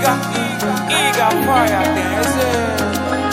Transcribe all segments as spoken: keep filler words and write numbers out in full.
Eager, eager fire dancing.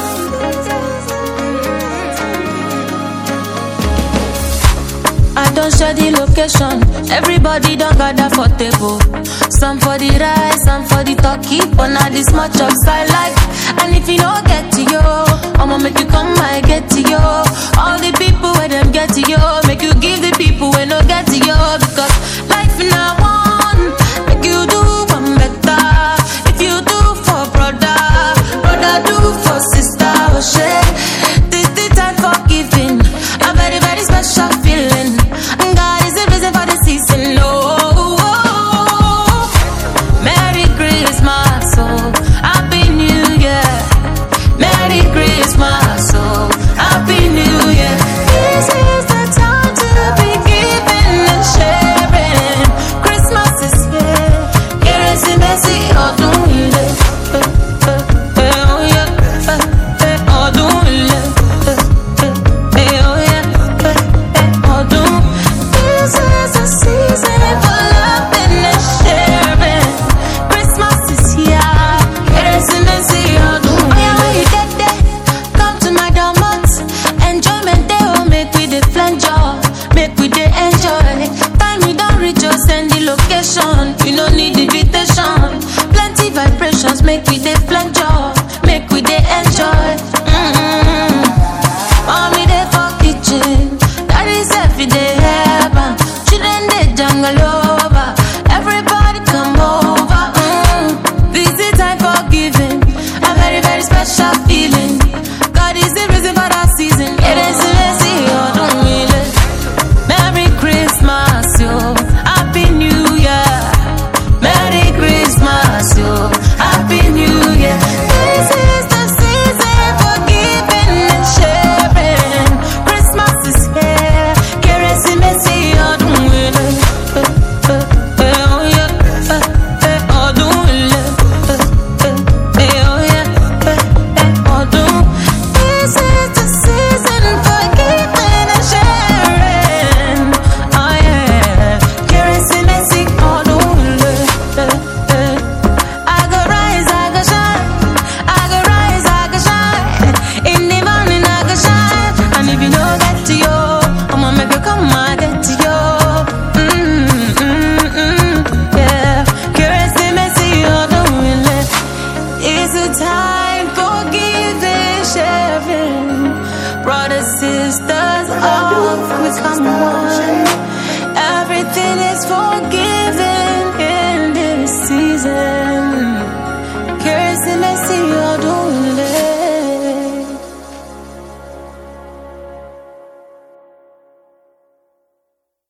I don't share the location. Everybody don't gather for table. Some for the rice, some for the turkey. But now this much upside like. And if you don't get to you, I'ma make you come, I get to you. All the people where them get to you, make you give the people when no get to you. Because life now one, make you do one better. If you do for brother, brother do for sister. Oh shit, this the time for giving. A very very special feeling. God is the reason for the season. Oh, oh, oh. Merry Christmas, oh, Happy New Year. Merry Christmas, oh, Happy New Year. This is the time to be giving and sharing. Christmas is here. Kérésìmesì ọdún ilé. Oh yeah, ọdún ilé. Oh yeah, ọdún. This is the season for loving and sharing. Christmas is here. Kérésìmesì ọdún ilé. Oh yeah, when you get there, come to my domot. Enjoyment day, oh, make we dey flenjo, make we dey enjoy. Time you don't reach, just send the location. You no need invitation. Plenty vibrations, make we dey flenjo, make we dey enjoy. Mm-hmm. Mommy dey for kitchen, daddy say fi dey help am. Children dey jungle over, everybody come over. Mm. This is time for giving, a very very special feeling. God is the reason for that season. Kérésìmesì ọdún ilé. Merry Christmas, yo. Happy New Year. Merry Christmas, yo. Happy New Year. This is the season for giving and sharing. Christmas is here. Kérésìmesì ọdún ilé. Oh yeah, ọdún ilé. Oh yeah, ọdún. This is the season for giving and sharing. Oh yeah, Kérésìmesì ọdún ilé. I go rise, I go shine. I go rise, I go shine. In the morning I go shine. And if you don't get to you, I'ma make you come, I get to you. Mm, mm, mm, yeah. Kérésìmesì ọdún ilé. It's a time for giving, sharing. Brothers, sisters, all we come one. Everything is forgiven.